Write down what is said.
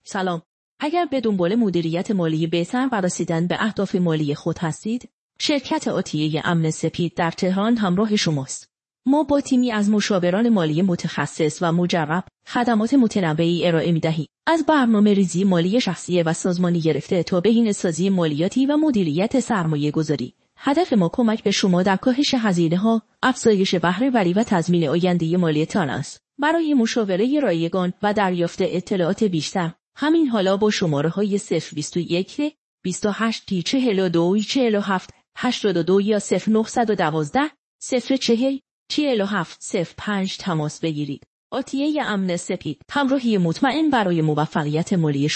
سلام. اگر به دنبال مدیریت مالی بهتر و رسیدن به اهداف مالی خود هستید، شرکت آتیه امن سپید در تهران همراه شماست. ما با تیمی از مشاوران مالی متخصص و مجرب خدمات متنوعی ارائه می‌دهیم. از برنامه‌ریزی مالی شخصی و سازمانی گرفته تا بهینه‌سازی مالیاتی و مدیریت سرمایه‌گذاری. هدف ما کمک به شما در کاهش هزینه‌ها، افزایش بهره‌وری و تضمین آینده مالیتان است. برای مشاوره رایگان و دریافت اطلاعات بیشتر، همین حالا با شماره‌های 021 28 42 47 82 یا 0912 040 47 05 تماس بگیرید. آتیه امن سپید، همراهی مطمئن برای موفقیت مالی شما.